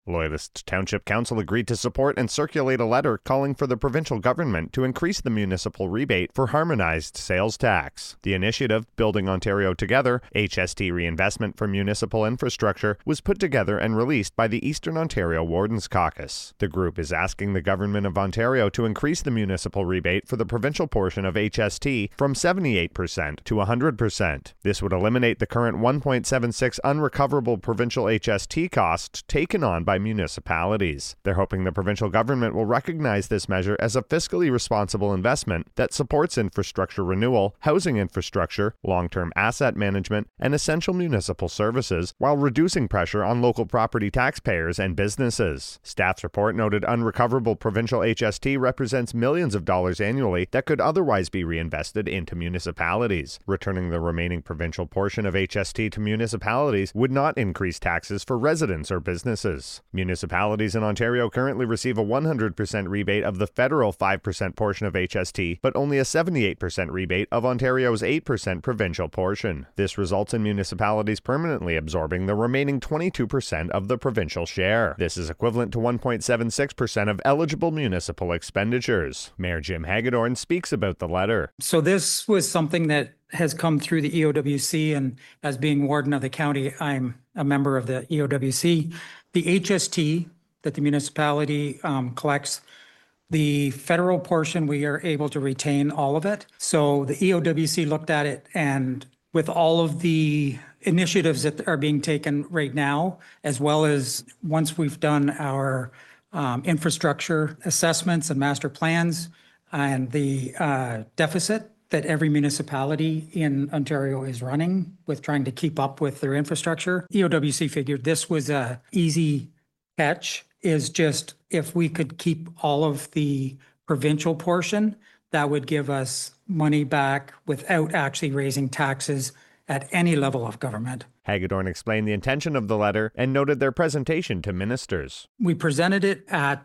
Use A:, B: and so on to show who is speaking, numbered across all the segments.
A: Loyalist Township Council agreed to support and circulate a letter calling for the provincial government to increase the municipal rebate for harmonized sales tax. The initiative, Building Ontario Together, HST Reinvestment for Municipal Infrastructure, was put together and released by the Eastern Ontario Wardens Caucus. The group is asking the Government of Ontario to increase the municipal rebate for the provincial portion of HST from 78% to 100%. This would eliminate the current 1.76 unrecoverable provincial HST cost taken on by municipalities. They're hoping the provincial government will recognize this measure as a fiscally responsible investment that supports infrastructure renewal, housing infrastructure, long-term asset management, and essential municipal services, while reducing pressure on local property taxpayers and businesses. Staff's report noted unrecoverable provincial HST represents millions of dollars annually that could otherwise be reinvested into municipalities. Returning the remaining provincial portion of HST to municipalities would not increase taxes for residents or businesses. Municipalities in Ontario currently receive a 100% rebate of the federal 5% portion of HST, but only a 78% rebate of Ontario's 8% provincial portion. This results in municipalities permanently absorbing the remaining 22% of the provincial share. This is equivalent to 1.76% of eligible municipal expenditures. Mayor Jim Hagedorn speaks about the letter.
B: So this was something that has come through the EOWC, and as being warden of the county, I'm a member of the EOWC. The HST that the municipality collects, the federal portion, we are able to retain all of it. So the EOWC looked at it, and with all of the initiatives that are being taken right now, as well as once we've done our infrastructure assessments and master plans and the deficit that every municipality in Ontario is running with trying to keep up with their infrastructure, EOWC figured this was a easy catch, is just if we could keep all of the provincial portion, that would give us money back without actually raising taxes at any level of government.
A: Hagedorn explained the intention of the letter and noted their presentation to ministers.
B: We presented it at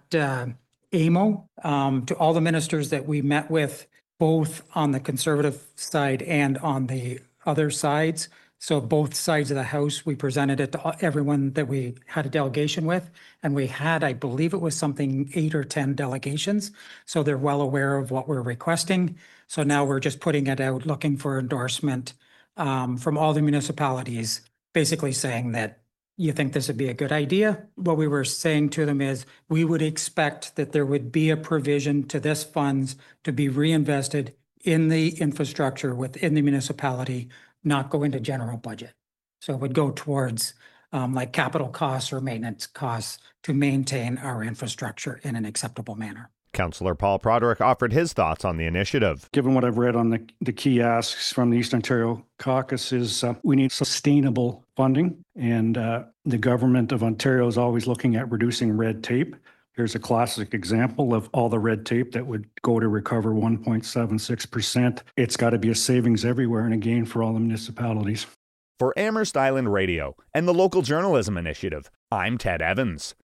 B: AMO to all the ministers that we met with, both on the Conservative side and on the other sides. So both sides of the House, we presented it to everyone that we had a delegation with. And we had, I believe it was something 8 or 10 delegations. So they're well aware of what we're requesting. So now we're just putting it out, looking for endorsement from all the municipalities, basically saying that you think this would be a good idea. What we were saying to them is we would expect that there would be a provision to this funds to be reinvested in the infrastructure within the municipality, not go into general budget. So it would go towards like capital costs or maintenance costs to maintain our infrastructure in an acceptable manner.
A: Councillor Paul Broderick offered his thoughts on the initiative.
C: Given what I've read on the key asks from the Eastern Ontario Caucus is we need sustainable funding, and the government of Ontario is always looking at reducing red tape. Here's a classic example of all the red tape that would go to recover 1.76%. It's got to be a savings everywhere and a gain for all the municipalities.
A: For Amherst Island Radio and the Local Journalism Initiative, I'm Ted Evans.